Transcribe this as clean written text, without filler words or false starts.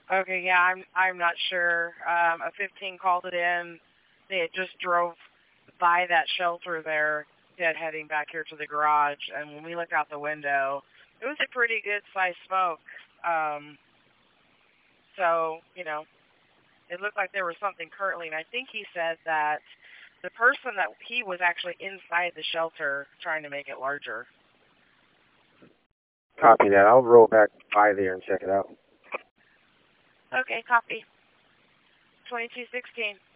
Okay, yeah, I'm not sure. A 15 called it in. They had just drove by that shelter there, heading back here to the garage, and when we looked out the window, it was a pretty good sized smoke. Um, so it looked like there was something currently, and I think he said that the person that he was actually inside the shelter trying to make it larger. Copy that. I'll roll back by there and check it out. Okay, copy. 2216.